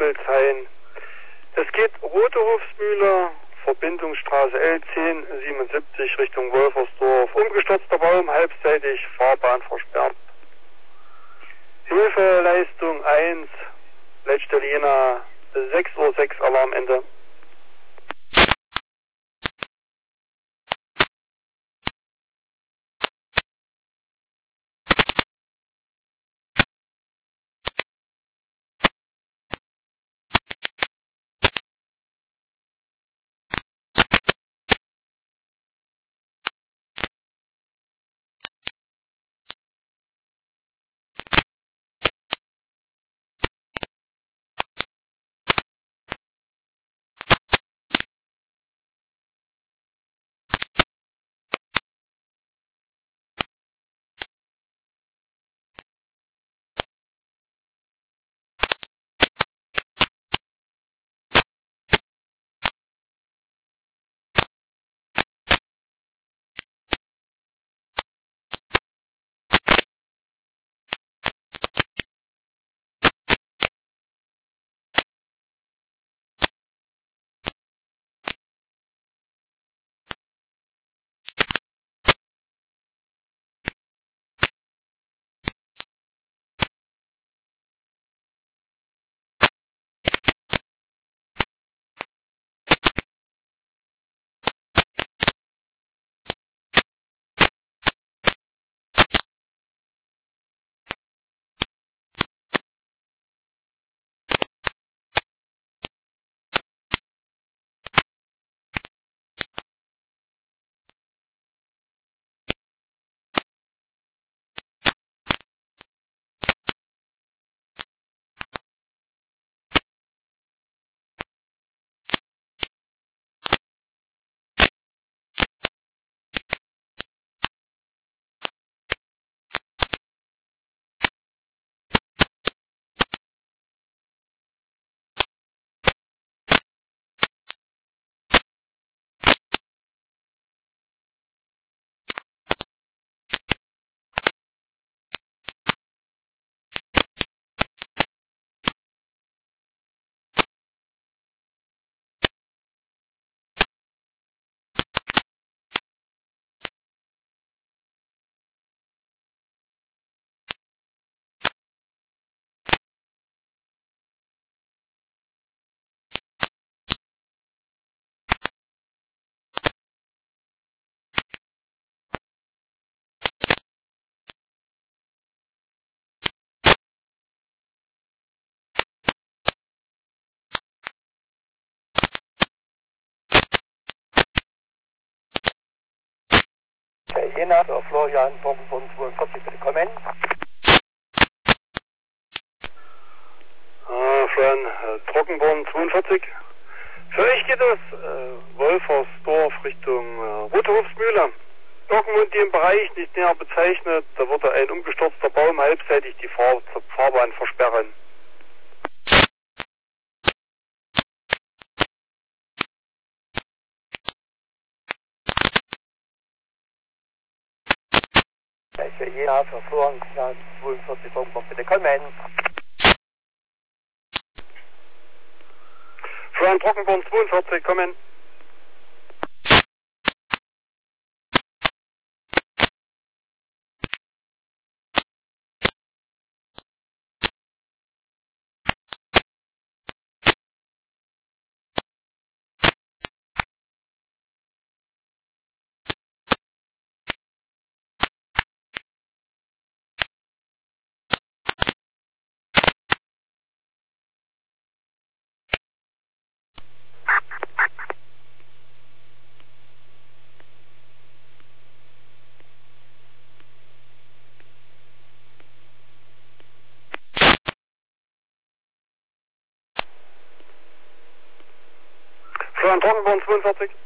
Hildesheim. Es geht Rote Hofsmühle, Verbindungsstraße L10, 77 Richtung Wolfersdorf. Umgestürzter Baum, halbseitig, Fahrbahn versperrt. Hilfeleistung 1, Leitstelle Jena, 6:06 Uhr, Alarmende. Jena, Florian, Trockenboden 42, bitte kommen. Florian, Trockenboden 42. Für euch geht es Wolfersdorf Richtung Rote Hofsmühle. Irgendwo in dem Bereich, nicht näher bezeichnet, da würde ein umgestürzter Baum halbseitig die Fahrbahn versperren. Jena, für Florian, 42, Trockenboden, bitte kommen. Florian, Trockenboden 42, kommen. Florian, Trockenboden 42.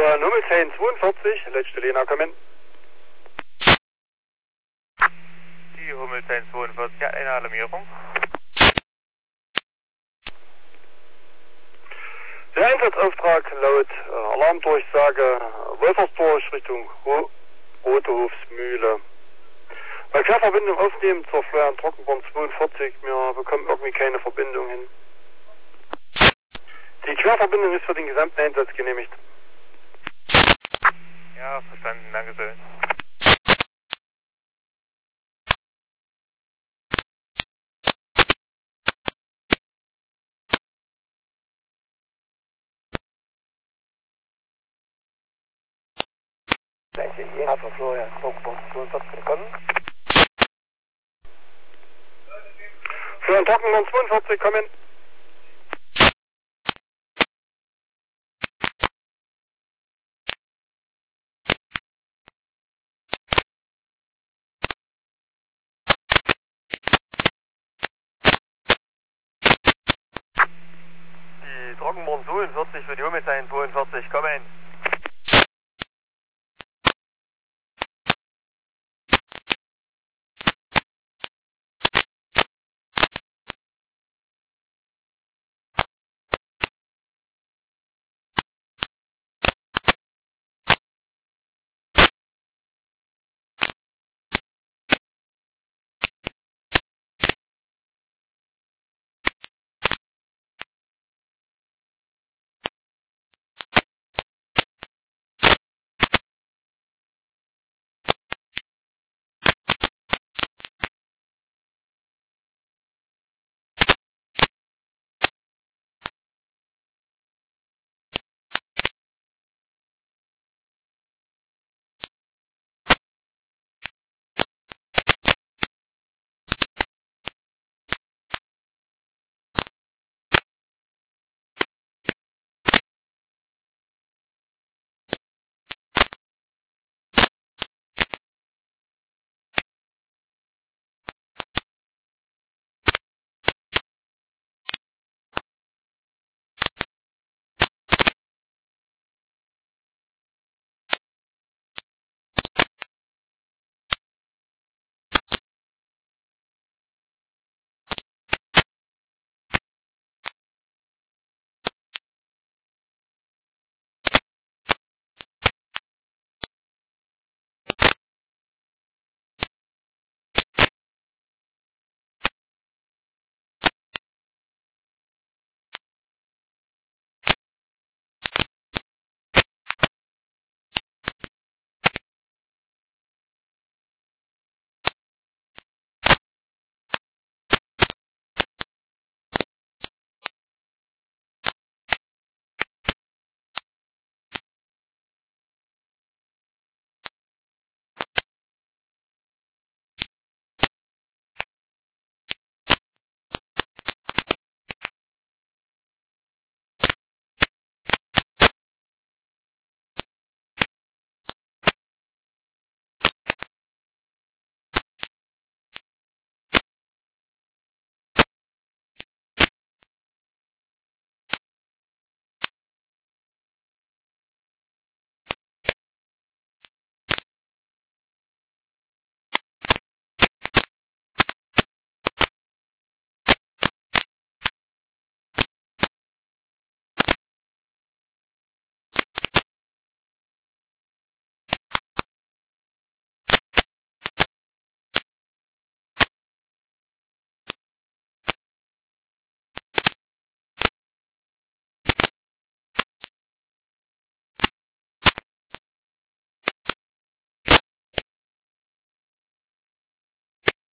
Von Hummelstein 42, letzte Lena, kommen. Die Hummelstein 42 hat eine Alarmierung. Der Einsatzauftrag laut Alarmdurchsage Wolfersdorf Richtung Rotehofsmühle. Bei Querverbindung aufnehmen zur Florian Trockenborn 42, wir bekommen irgendwie keine Verbindung hin. Die Querverbindung ist für den gesamten Einsatz genehmigt. Ja, verstanden, danke schön. Gleiche Jena für Florian Trockenborn 42 bekommen. Florian Trockenborn 42, kommen. Die Trockenborn 42 für die Hummelstein 42, kommen.